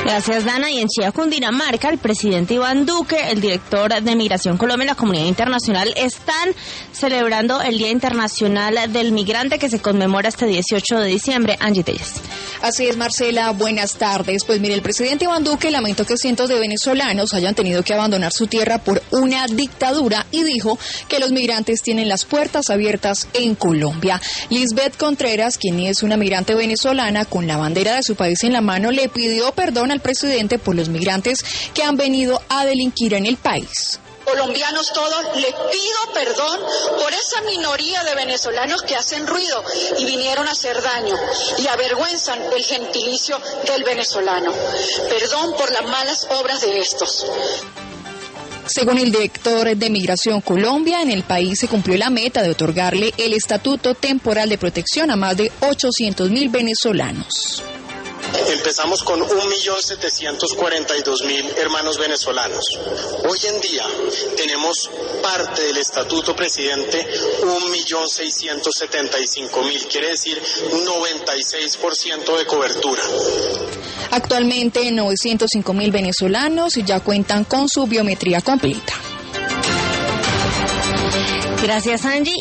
Gracias, Dana. Y en Chía, Cundinamarca, el presidente Iván Duque, el director de Migración Colombia y la comunidad internacional están celebrando el Día Internacional del Migrante, que se conmemora este 18 de diciembre. Angie Telles. Así es, Marcela, buenas tardes. Pues mire, el presidente Iván Duque lamentó que cientos de venezolanos hayan tenido que abandonar su tierra por una dictadura y dijo que los migrantes tienen las puertas abiertas en Colombia. Lisbeth Contreras, quien es una migrante venezolana con la bandera de su país en la mano, le pidió perdón al presidente por los migrantes que han venido a delinquir en el país. Colombianos todos, les pido perdón por esa minoría de venezolanos que hacen ruido y vinieron a hacer daño y avergüenzan el gentilicio del venezolano. Perdón por las malas obras de estos. Según el director de Migración Colombia, en el país se cumplió la meta de otorgarle el estatuto temporal de protección a más de 800.000 venezolanos. Empezamos con 1.742.000 hermanos venezolanos. Hoy en día tenemos parte del estatuto presidente 1.675.000, quiere decir 96% de cobertura. Actualmente 905.000 venezolanos ya cuentan con su biometría completa. Gracias, Angie.